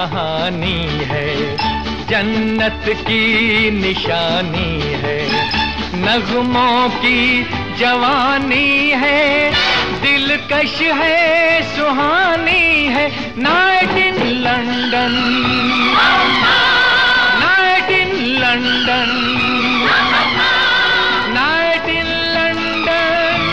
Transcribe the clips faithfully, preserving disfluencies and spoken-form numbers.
कहानी है, जन्नत की निशानी है, नगमों की जवानी है, दिलकश है, सुहानी है। Night in London, night in London, night in London.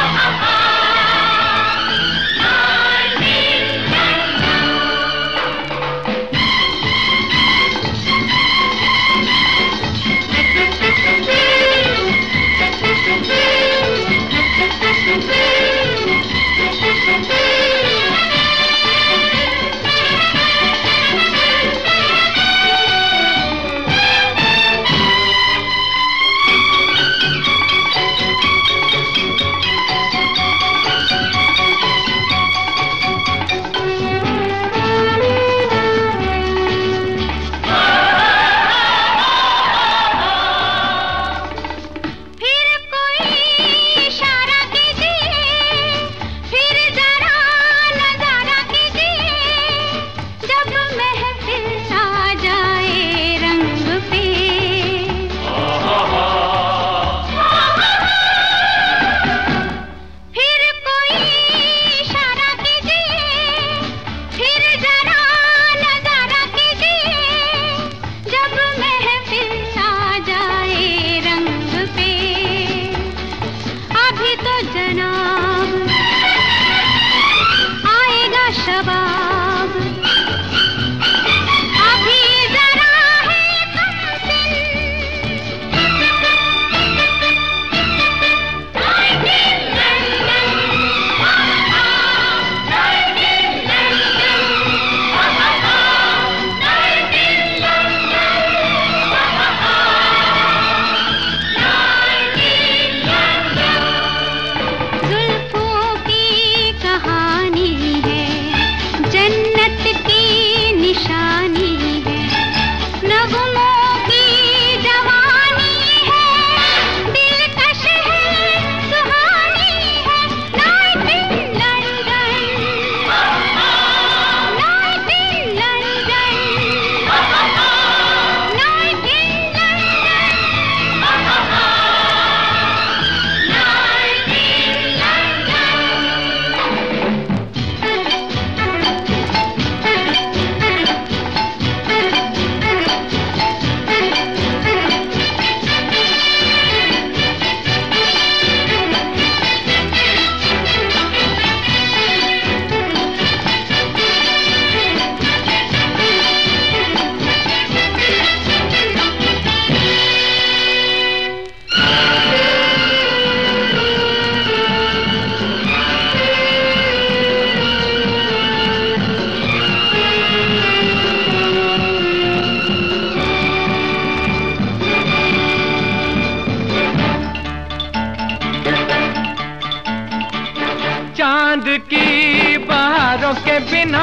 चांद की बहारों के बिना,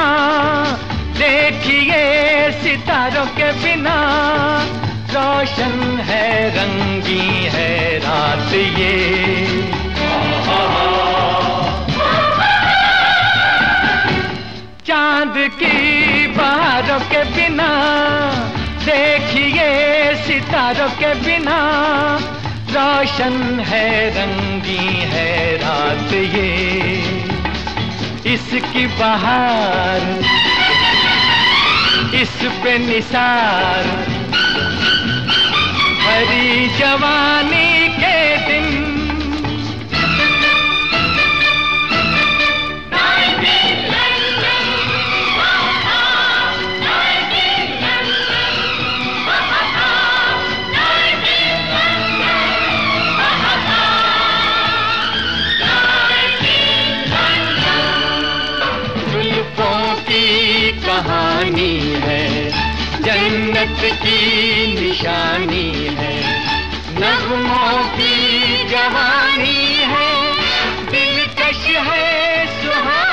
देखिए सितारों के बिना, रोशन है, रंगी है रात ये। चांद की बहारों के बिना, देखिए सितारों के बिना, रोशन है, रंगी है रात ये। इसकी बहार, इस पे निसार, भरी जवानी के दिन। कहानी है, जन्नत की निशानी है, नगमों की जवानी है, दिलकश है, सुहानी।